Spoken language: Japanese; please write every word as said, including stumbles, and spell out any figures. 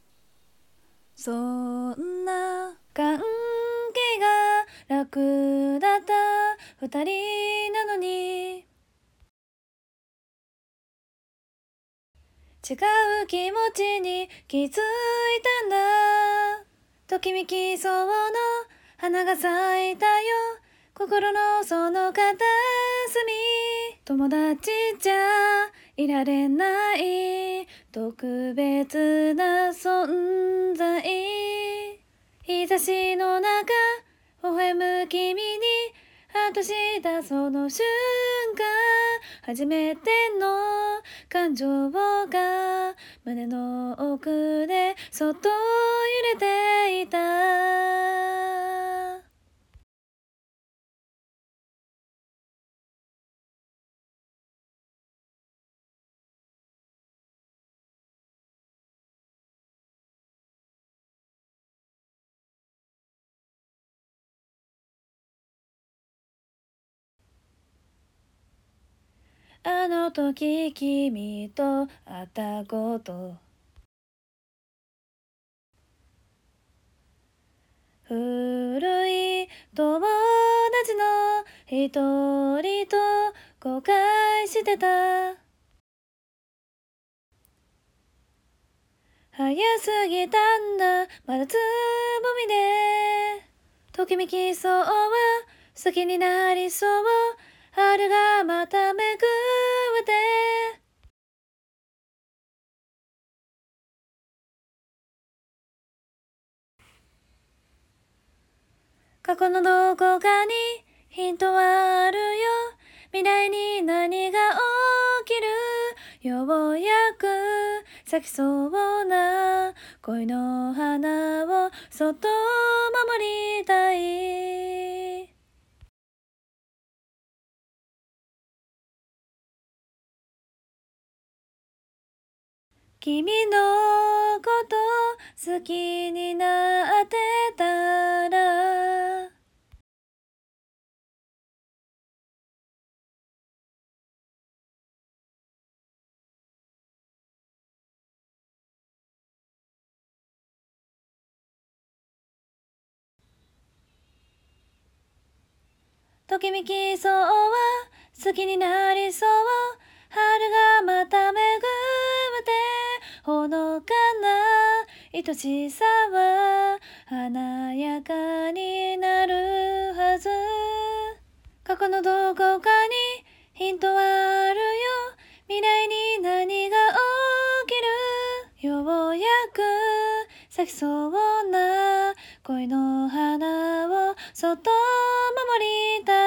そんな関係が楽だった二人なのに、違う気持ちに気づいたんだ。ときめきそうの花が咲いたよ、心のその片隅。友達じゃいられない特別な存在。日差しの中微笑む君にハッとしたその瞬間、初めての感情が胸の奥でそっと揺れていた。あの時君と会ったこと、古い友達の一人と後悔してた。早すぎたんだまだつぼみで、ときめきそうは好きになりそう、春がまためくって過去のどこかにヒントはあるよ。未来に何が起きる、ようやく咲きそうな恋の花をそっと守りたい。君のこと好きになってたら、ときめきそうは好きになりそう、春がまためぐってほのかな愛しさは華やかになるはず。過去のどこかにヒントはあるよ。未来に何が起きる、ようやく咲きそうな恋の花をそっと守りたい。